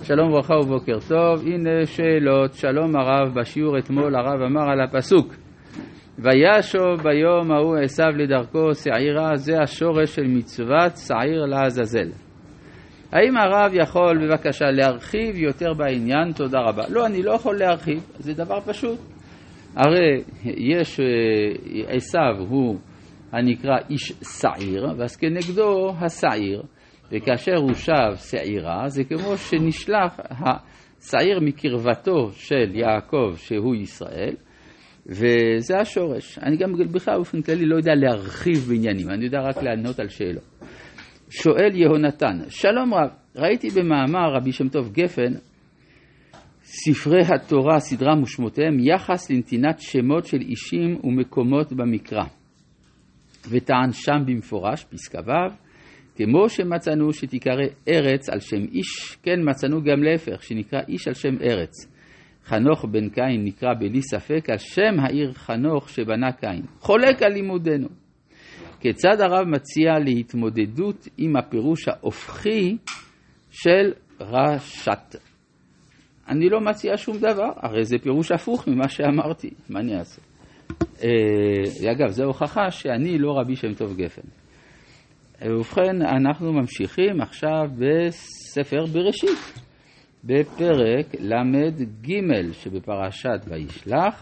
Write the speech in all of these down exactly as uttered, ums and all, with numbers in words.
שלום וברכה ובוקר טוב. הנה שאלות. שלום הרב, בשיעור אתמול הרב אמר על הפסוק וישוב ביום ההוא עשיו לדרכו שעירה, זה השורש של מצוות שעיר לעזאזל. האם הרב יכול בבקשה להרחיב יותר בעניין? תודה רבה. לא, אני לא יכול להרחיב, זה דבר פשוט. הרי יש עשיו הוא הנקרא איש שעיר, ואז כנגדו השעיר, וכאשר הוא שב שעירה, זה כמו שנשלח השעיר מקרבתו של יעקב שהוא ישראל, וזה השורש. אני גם בכלל באופן כללי לא יודע להרחיב בעניינים, אני יודע רק לענות על שאלות. שואל יהונתן, שלום רב, ראיתי במאמר רבי שם טוב גפן, ספרי התורה, סדרם ושמותיהם, יחס לנתינת שמות של אישים ומקומות במקרא. וטען שם במפורש, פסקה ו', כמו שמצאנו שתיקרא ארץ על שם איש, כן מצאנו גם להפך, שנקרא איש על שם ארץ. חנוך בן קין נקרא בלי ספק על שם העיר חנוך שבנה קין. חולק על לימודנו. כיצד הרב מציע להתמודדות עם הפירוש ההופכי של רשת? אני לא מציע שום דבר, הרי זה פירוש הפוך ממה שאמרתי, מה אני אעשה? אה, אגב, זו הוכחה שאני לא רבי שם טוב גפן. ובכן, אנחנו ממשיכים עכשיו בספר בראשית, בפרק למד ג' שבפרשת וישלח,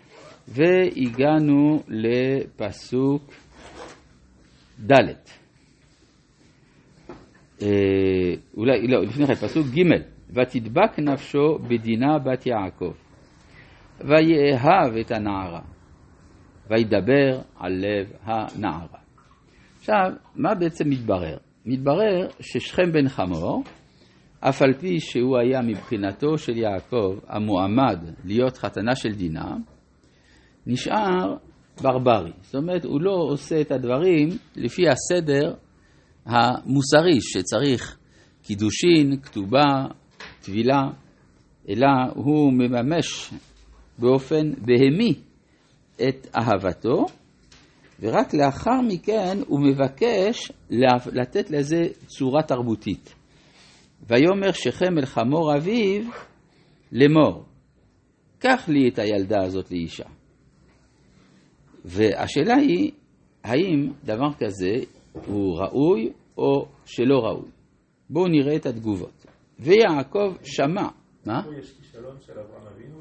והגענו לפסוק ד'. אה, אולי, לא, לפני כן, פסוק ג' ותדבק נפשו בדינה בת יעקב, ויאהב את הנערה, וידבר על לב הנערה. עכשיו, מה בעצם מתברר? מתברר ששכם בן חמור, אף על פי שהוא היה מבחינתו של יעקב המועמד להיות חתנה של דינה, נשאר ברברי. זאת אומרת, הוא לא עושה את הדברים לפי הסדר המוסרי שצריך קידושין, כתובה, תבילה, אלא הוא מממש באופן בהמי את אהבתו, ורק לאחר מכן הוא מבקש לתת לזה צורה תרבותית. ויאמר שכם אל חמור אביו לאמור, קח לי את הילדה הזאת לאישה. והשאלה היא, האם דבר כזה הוא ראוי או שלא ראוי? בואו נראה את התגובות. ויעקב שמע. מה? יש כישלון של אברהם אבינו?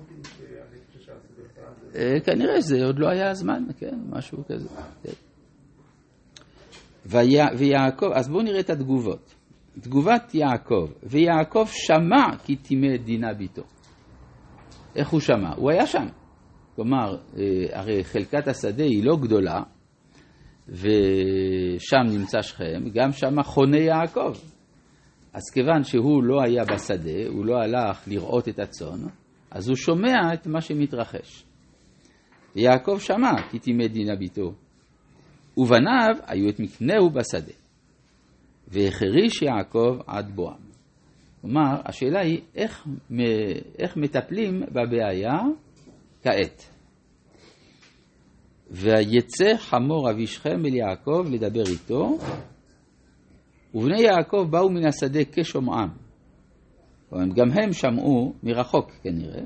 כנראה זה עוד לא היה הזמן, כן, משהו כזה. ויעקב, אז בואו נראה את התגובות. תגובת יעקב, ויעקב שמע כי תימא דינה ביתו. איך הוא שמע? הוא היה שם. כלומר, הרי חלקת השדה היא לא גדולה, ושם נמצא שכם, גם שם חונה יעקב. אז כיוון שהוא לא היה בשדה, הוא לא הלך לראות את הצאן, אז הוא שומע את מה שמתרחש. ויעקב שמע כי תימא דינה ביתו, ובניו היו את מקנהו בשדה, והחריש יעקב עד בואם. כלומר, השאלה היא איך, איך מטפלים בבעיה כעת. ויצא חמור אבי שכם אל יעקב לדבר איתו, ובני יעקב באו מן השדה כשומעם. גם הם שמעו מרחוק כנראה.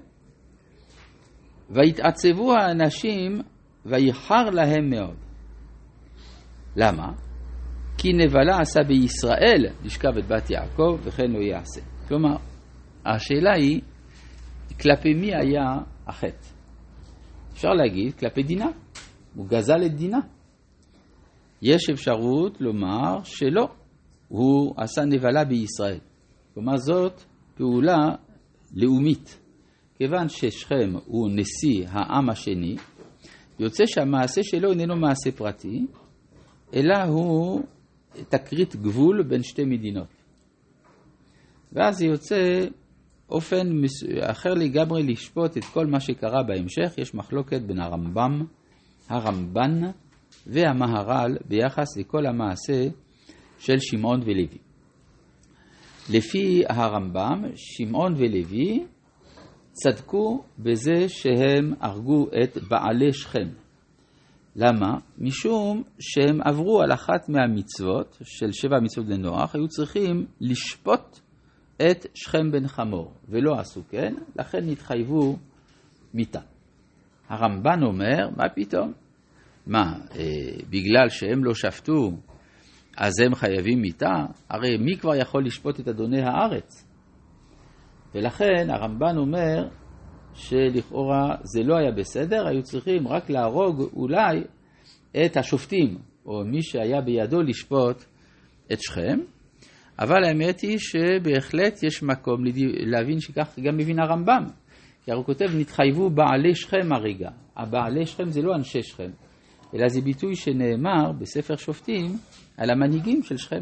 והתעצבו האנשים ויחר להם מאוד. למה? כי נבלה עשה בישראל לשכב את בת יעקב וכן לא יעשה. כלומר, השאלה היא כלפי מי היה החטא? אפשר להגיד כלפי דינה. הוא גזל את דינה. יש אפשרות לומר שלא. הוא עשה נבלה בישראל. כלומר זאת פעולה לאומית. כיוון ששכם הוא נשיא העם השני, יוצא שהמעשה שלו איננו מעשה פרטי, אלא הוא תקרית גבול בין שתי מדינות. ואז יוצא אופן אחר לגמרי לשפוט את כל מה שקרה בהמשך. יש מחלוקת בין הרמב"ם, הרמב"ן והמהר"ל ביחס לכל המעשה של שמעון ולוי. לפי הרמב"ם, שמעון ולוי צדקו בזה שהם הרגו את בעלי שכם. למה? משום שהם עברו על אחת מהמצוות של שבע מצוות לנוח, היו צריכים לשפוט את שכם בן חמור, ולא עשו כן, לכן נתחייבו מיתה. הרמב"ן אומר, מה פתאום? מה, אה, בגלל שהם לא שפטו, אז הם חייבים מיתה? הרי מי כבר יכול לשפוט את אדוני הארץ? ולכן הרמב"ן אומר שלכאורה זה לא היה בסדר, היו צריכים רק להרוג אולי את השופטים, או מי שהיה בידו לשפוט את שכם. אבל האמת היא שבהחלט יש מקום להבין שכך גם מבין הרמב"ם. כי הוא כותב, נתחייבו בעלי שכם הרגע. הבעלי שכם זה לא אנשי שכם, אלא זה ביטוי שנאמר בספר שופטים על המנהיגים של שכם.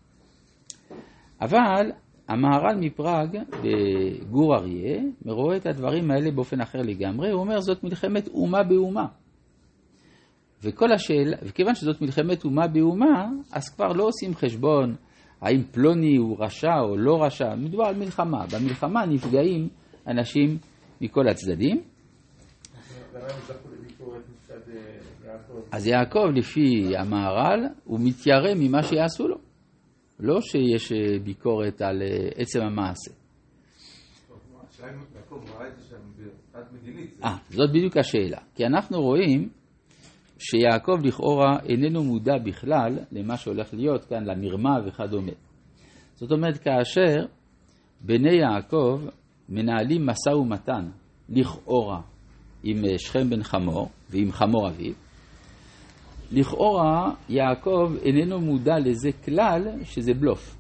אבל המהר"ל מפראג בגור אריה מרואה את הדברים האלה באופן אחר לגמרי. הוא אומר, זאת מלחמת אומה באומה. וכל השאלה, וכיוון שזאת מלחמת אומה באומה, אז כבר לא עושים חשבון האם פלוני הוא רשע או לא רשע. מדובר על מלחמה. במלחמה נפגעים אנשים מכל הצדדים. אז יעקב לפי המהר"ל הוא מתיירא ממה שיעשו לו. לא שיש ביקורת על עצם המעשה. אה, זאת בדיוק השאלה. כי אנחנו רואים שיעקב לכאורה איננו מודע בכלל למה שהולך להיות כאן, למרמה וכדומה. זאת אומרת, כאשר בני יעקב מנהלים מסע ומתן לכאורה עם שכם בן חמור ועם חמור אביו, לכאורה יעקב איננו מודע לזה כלל שזה בלוף,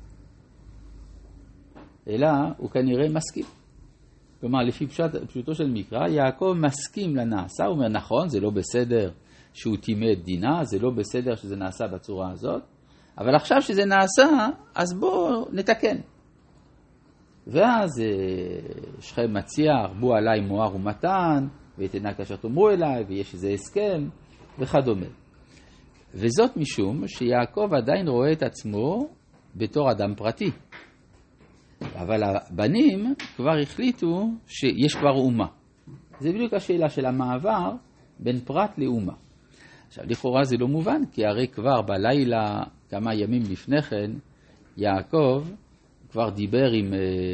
אלא הוא כנראה מסכים. כלומר, לפי פשוט, פשוטו של מקרא, יעקב מסכים לנעשה. הוא אומר, נכון, זה לא בסדר שהוא טימא את דינה, זה לא בסדר שזה נעשה בצורה הזאת, אבל עכשיו שזה נעשה, אז בואו נתקן. ואז שכם מציע, הרבו עליי מואר ומתן, ותנה כאשר תאמרו אליי, ויש איזה הסכם, וכדומה. וזאת משום שיעקב עדיין רואה את עצמו בתור אדם פרטי. אבל הבנים כבר החליטו שיש כבר אומה. זה בדיוק השאלה של המעבר בין פרט לאומה. עכשיו, לכאורה זה לא מובן, כי הרי כבר בלילה, כמה ימים לפני כן, יעקב כבר דיבר עם,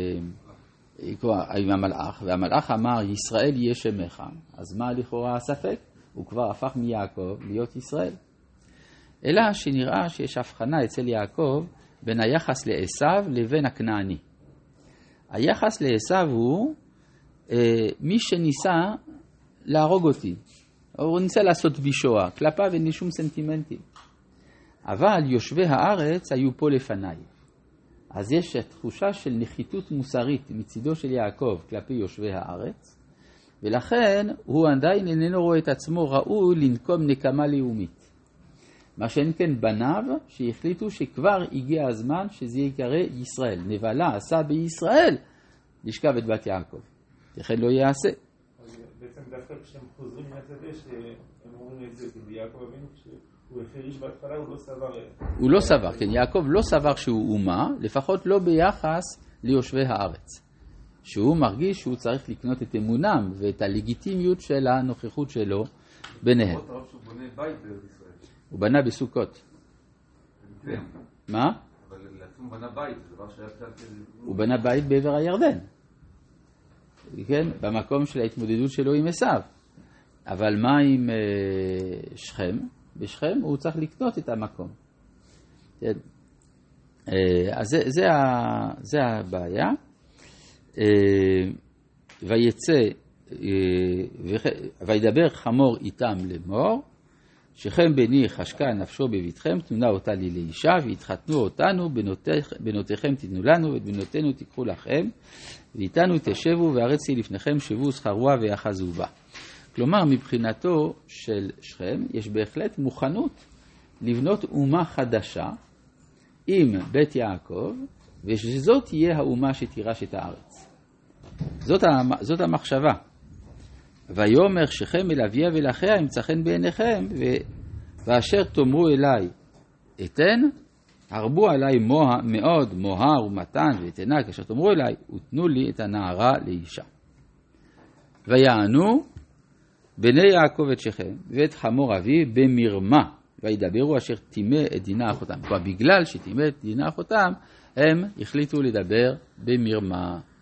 עם המלאך, והמלאך אמר, ישראל יהיה שמך. אז מה לכאורה הספק? הוא כבר הפך מיעקב להיות ישראל. אלא שנראה שיש הבחנה אצל יעקב בין היחס לעשו לבין הכנעני. היחס לעשו הוא אה, מי שניסה להרוג אותי, הוא ניסה לעשות בישועה, כלפיו אין לי שום סנטימנטים. אבל יושבי הארץ היו פה לפניי. אז יש תחושה של נחיתות מוסרית מצידו של יעקב כלפי יושבי הארץ, ולכן הוא עדיין איננו רואה את עצמו ראוי לנקום נקמה לאומית. מה שאין כן בניו שהחליטו שכבר הגיע הזמן שזה יקרא ישראל. נבלה עשה בישראל לשכב את בת יעקב. לכן לא יעשה. אז בעצם דווקא כשהם חוזרים מהשדה שהם אומרים את זה, ויעקב אבינו כשהוא הפריש בהתחלה הוא לא סבר... הוא לא סבר, כן. יעקב לא סבר שהוא אומה, לפחות לא ביחס ליושבי הארץ. שהוא מרגיש שהוא צריך לקנות את אמונם ואת הלגיטימיות של הנוכחות שלו ביניהם. הוא בנה בסוכות. מה? אבל לעצום בנה בית, זה דבר שהיה קצת... הוא בנה בית בעבר הירדן. כן? במקום של ההתמודדות שלו עם עשיו. אבל מה עם שכם? בשכם הוא צריך לקנות את המקום. כן? אז זה, זה, זה הבעיה. ויצא, וידבר חמור איתם לאמור, שכם בני חשקה נפשו בביתכם, תנונה אותה לי לאישה, והתחתנו אותנו, בנותיכ, בנותיכם תתנו לנו, ואת בנותינו תיקחו לכם, ואיתנו תשבו, וארץ היא לפניכם, שבו שכרוע ויחזו בה. כלומר, מבחינתו של שכם, יש בהחלט מוכנות לבנות אומה חדשה עם בית יעקב, ושזאת תהיה האומה שתירש את הארץ. זאת, זאת המחשבה. ויאמר שכם אל אביה ואל אחיה ימצא חן בעיניכם, ואשר תאמרו אליי אתן, הרבו עליי מוה, מאוד מוהר ומתן ואתנה, כאשר תאמרו אליי ותנו לי את הנערה לאישה. ויענו בני יעקב את שכם ואת חמור אביו במרמה, וידברו אשר טימא את דינה אחותם. כבר בגלל שטימא את דינה אחותם, הם החליטו לדבר במרמה.